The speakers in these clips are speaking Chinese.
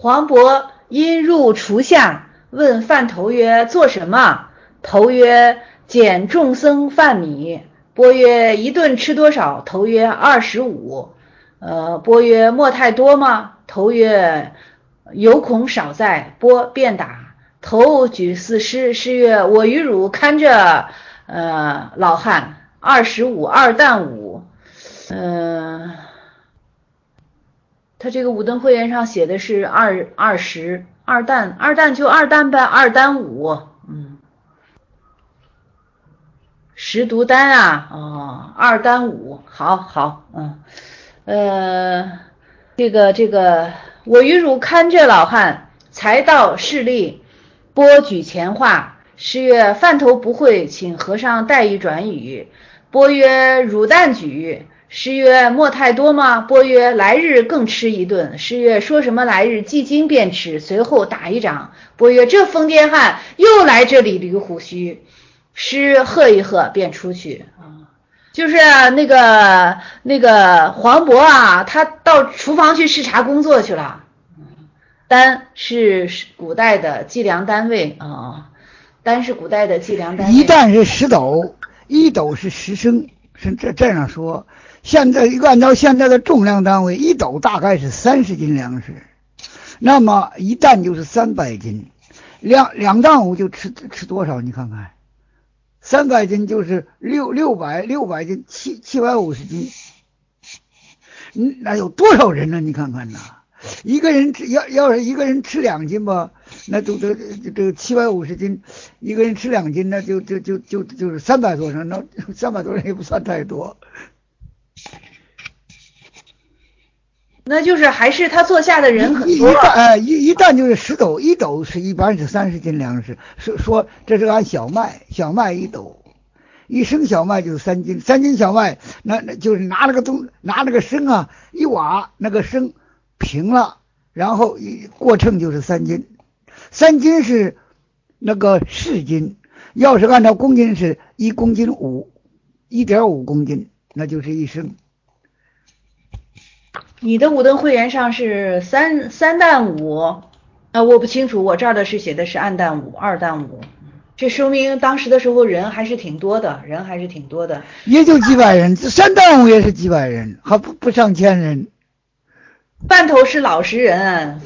黄渤因入厨下，问饭头曰：做什么？头曰：捡众僧饭米。钵曰：一顿吃多少？头曰：25。钵曰：莫太多吗？头曰：有恐少在。钵便打。头举四师，师曰：我与汝看着老汉25，二担5。他这个武登会员上写的是20，二担就二担呗，二担5。识读单啊，二担5，好，这个，我与汝看着老汉，才到势力，钵举前话。师曰：饭头不会，请和尚代一转语。钵曰：汝但举。师曰：莫太多吗？钵曰：来日更吃一顿。师曰：说什么来日？既今便吃。随后打一掌。钵曰：这疯癫汉又来这里捋胡须。师喝一喝便出去。就是那个黄渤啊，他到厨房去视察工作去了。担是古代的计量单位啊，担是古代的计量单位。 一担是10斗，1斗是10升，是这样说。现在按照现在的重量单位，1斗大概是30斤粮食，那么1担就是300斤，两担5就吃多少？你看看，300斤就是600斤，750斤，那有多少人呢？你看看呐，一个人要是一个人吃2斤吧，那都这750斤，一个人吃2斤，那就是300多人，那300多人也不算太多。 那就是还是他坐下的人很多。 一担就是10斗，1斗是一般是30斤粮食。说这是按小麦1斗，1升小麦就是3斤，3斤小麦那就是拿那个升啊，一挖那个升平了，然后过秤就是3斤，3斤是那个4斤，要是按照公斤是1公斤1.5公斤，那就是1升。 你的武登会员上是三担5，我不清楚，我这儿的是写的是二担5，这说明当时的时候人还是挺多的， 也就几百人，3担5也是几百人，还不上千人。 饭头是老实人，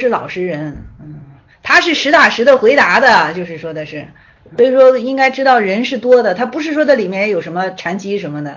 他是实打实的回答的，就是说的是，所以说应该知道人是多的，他不是说的里面有什么禅机什么的。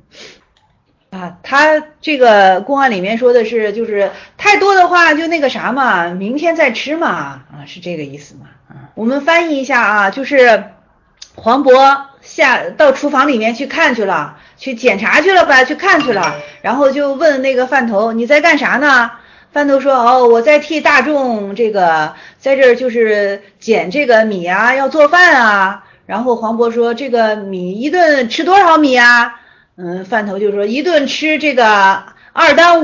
他这个公案里面说的是，就是太多的话就那个啥嘛，明天再吃嘛，是这个意思嘛。我们翻译一下啊，就是黄渤到厨房里面去看去了，去检查去了吧，去看去了，然后就问那个饭头，你在干啥呢？饭头说，我在替大众这个在这儿就是捡这个米啊，要做饭啊。然后黄渤说，这个米一顿吃多少米啊？饭头就说一顿吃这个二担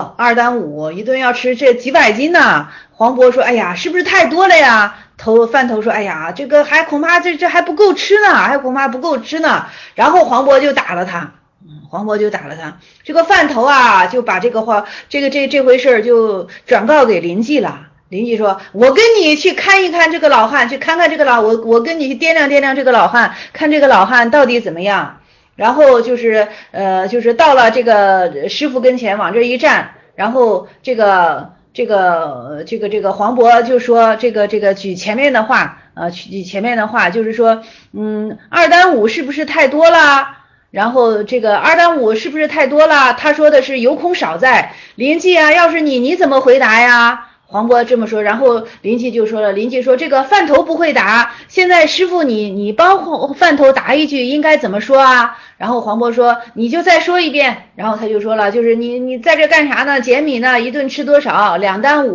5，一顿要吃这几百斤呢。黄渤说，哎呀，是不是太多了呀？饭头说，哎呀，这个还恐怕这还不够吃呢，然后黄渤就打了他。这个饭头啊，就把这个话，这回事就转告给邻居了。邻居说，我跟你去看一看这个老汉，去看看这个我跟你去掂量这个老汉，看这个老汉到底怎么样。然后就是到了这个师傅跟前，往这一站，然后这个黄渤就说这个举前面的话，就是说二担5是不是太多了？然后这个二担5是不是太多了？他说的是有恐少在。邻居啊，要是你怎么回答呀？黄渤这么说，然后邻居就说了，这个饭头不会答，现在师傅你帮饭头答一句应该怎么说啊？然后黄渤说，你就再说一遍。然后他就说了，就是你在这干啥呢？捡米呢？一顿吃多少？2担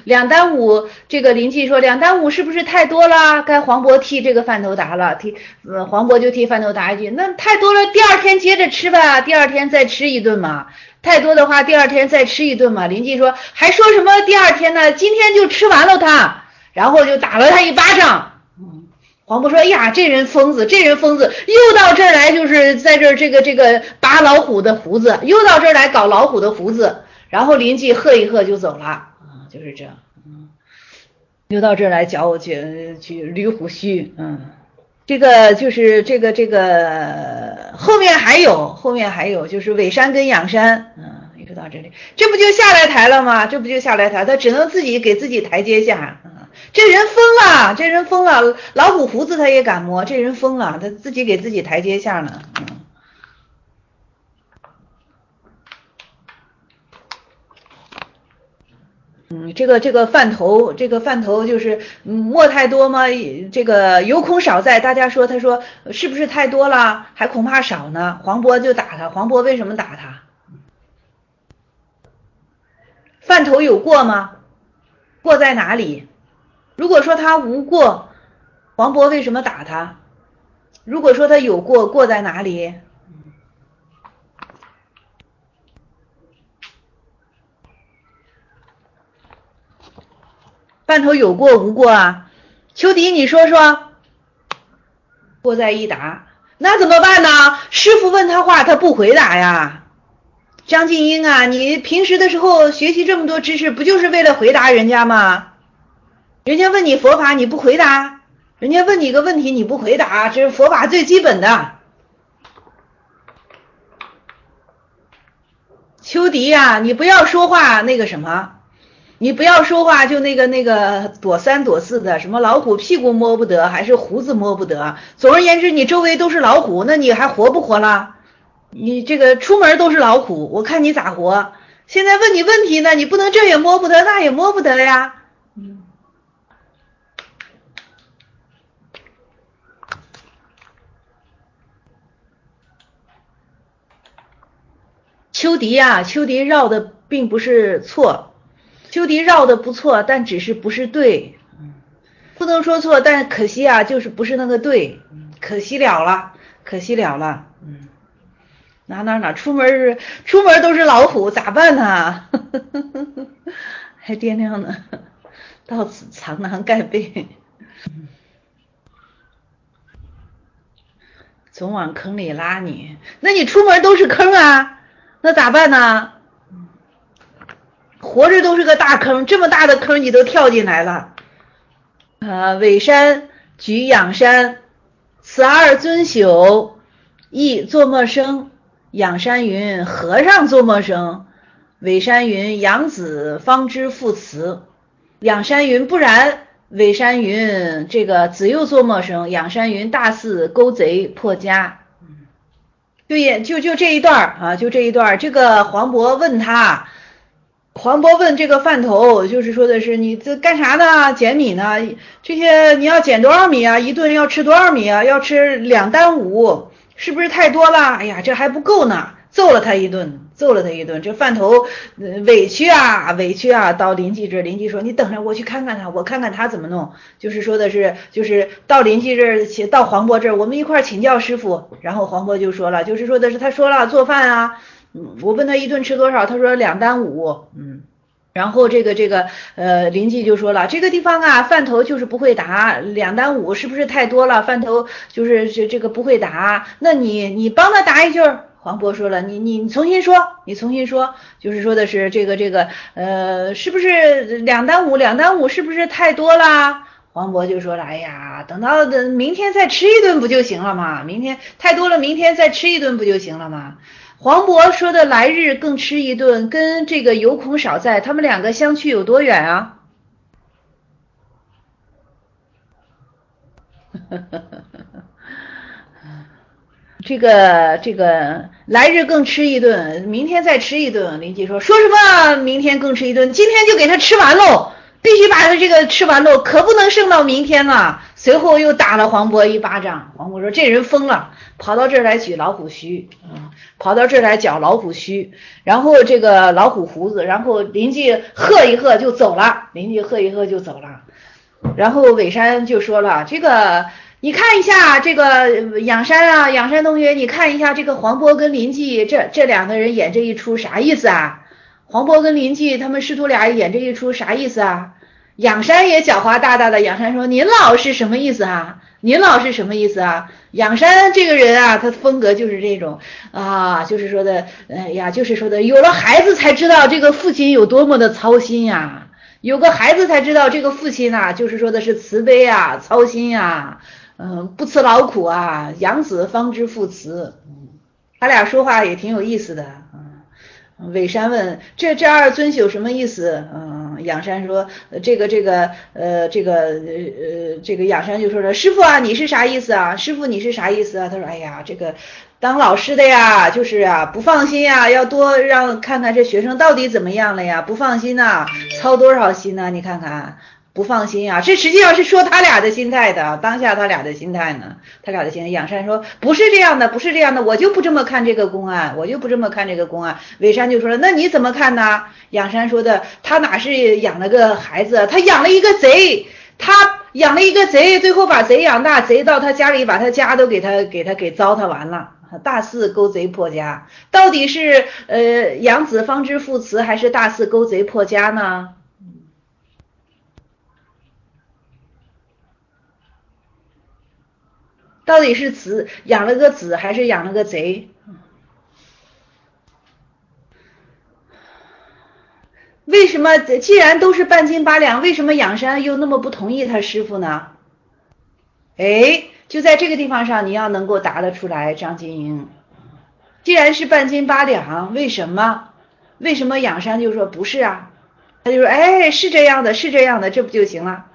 5。这个邻居说2担5是不是太多了？该黄渤替这个饭头答了，黄渤就替饭头答一句，那太多了，第二天接着吃吧，第二天再吃一顿嘛。太多的话第二天再吃一顿嘛。邻居说，还说什么第二天呢？今天就吃完了他，然后就打了他一巴掌。黄渤说，哎呀，这人疯子，又到这儿来，就是在这儿这个拔老虎的胡子，又到这儿来搞老虎的胡子。然后邻居喝一喝就走了，就是这样。 又到这儿来搅我去捋虎须，这个就是这个后面还有就是尾山跟仰山，一直到这里，这不就下来台了吗？他只能自己给自己台阶下，这人疯了，老虎胡子他也敢摸，这人疯了，他自己给自己台阶下呢，这个饭头就是墨太多吗？这个有恐少在。大家说，他说是不是太多了？还恐怕少呢。黄渤就打他。黄渤为什么打他？饭头有过吗？过在哪里？如果说他无过，黄渤为什么打他？如果说他有过，过在哪里？饭头有过无过啊？秋迪，你说说。过在一打，那怎么办呢？师傅问他话，他不回答呀。张静英啊，你平时的时候学习这么多知识，不就是为了回答人家吗？人家问你佛法你不回答，人家问你个问题你不回答，这是佛法最基本的。秋迪呀，你不要说话那个什么，你不要说话就那个躲三躲四的，什么老虎屁股摸不得，还是胡子摸不得。总而言之，你周围都是老虎，那你还活不活了？你这个出门都是老虎，我看你咋活？现在问你问题呢，你不能这也摸不得，那也摸不得呀。秋迪呀，秋迪绕的并不是错，秋迪绕的不错，但只是不是对，不能说错，但可惜啊，就是不是那个对，可惜了了，哪出门都是老虎，咋办呢？还掂量呢，到此藏囊盖被，总往坑里拉你，那你出门都是坑啊，那咋办呢？活着都是个大坑，这么大的坑你都跳进来了。尾山举仰山，此二尊宿，亦作陌生。仰山云和尚作陌生，尾山云养子方知父慈。仰山云不然，尾山云这个子又作陌生，仰山云大肆勾贼破家。对，就这一段啊，就这一段。这个黄渤问这个饭头，就是说的是你这干啥呢？捡米呢？这些你要捡多少米啊？一顿要吃多少米啊？要吃2担5，是不是太多了？哎呀，这还不够呢，揍了他一顿。这饭头委屈啊，到邻居这儿，邻居说你等着我去看看他，我看看他怎么弄。就是说的是，就是到邻居这儿，到黄渤这儿，我们一块儿请教师傅。然后黄渤就说了，就是说的是他说了做饭啊。我问他一顿吃多少，他说2担5，然后这个邻居就说了，这个地方啊，饭头就是不会答，2担5是不是太多了？饭头就是这个不会答，那你帮他答一句。黄渤说了，你重新说，就是说的是这个是不是2担5是不是太多了？黄渤就说了，哎呀，等到明天再吃一顿不就行了吗？明天太多了，明天再吃一顿不就行了吗？黄渤说的来日更吃一顿，跟这个有恐少在，他们两个相去有多远啊？这个来日更吃一顿，明天再吃一顿。邻居说什么明天更吃一顿，今天就给他吃完喽，必须把他这个吃完喽，可不能剩到明天了。随后又打了黄渤一巴掌。黄渤说这人疯了，跑到这儿来举老虎须，跑到这儿来搅老虎须，然后这个老虎胡子，然后邻居喝一喝就走了，然后尾山就说了，这个你看一下这个仰山同学，你看一下这个黄渤跟邻居这2个人演这一出啥意思啊？黄渤跟邻居他们师徒俩演这一出啥意思啊？仰山也狡猾大大的，仰山说您老是什么意思啊？仰山这个人啊，他风格就是这种啊，就是说的有了孩子才知道这个父亲有多么的操心呀。 有个孩子才知道这个父亲啊，就是说的是慈悲啊，操心啊，不辞劳苦啊，养子方知父慈。他俩说话也挺有意思的。韦山问这二尊宿什么意思？仰山说这个仰山就说了，师傅啊你是啥意思啊？师傅你是啥意思啊？他说哎呀这个当老师的呀，就是啊不放心啊，要多让看看这学生到底怎么样了呀，不放心呐，操多少心呐，你看看。不放心啊，这实际上是说他俩的心态的，当下他俩的心态呢，他俩的心态。仰山说不是这样的，不是这样的，我就不这么看这个公案，我就不这么看这个公案。韦山就说了，那你怎么看呢？仰山说的，他哪是养了个孩子，他养了一个贼，他养了一个贼，最后把贼养大，贼到他家里把他家都给糟蹋完了。大肆勾贼破家，到底是养子方知父慈，还是大肆勾贼破家呢？到底是养了个子还是养了个贼？为什么既然都是半斤八两，为什么仰山又那么不同意他师傅呢？哎，就在这个地方上，你要能够答得出来，张金英。既然是半斤八两，为什么？为什么仰山就说不是啊？他就说，哎，是这样的，是这样的，这不就行了？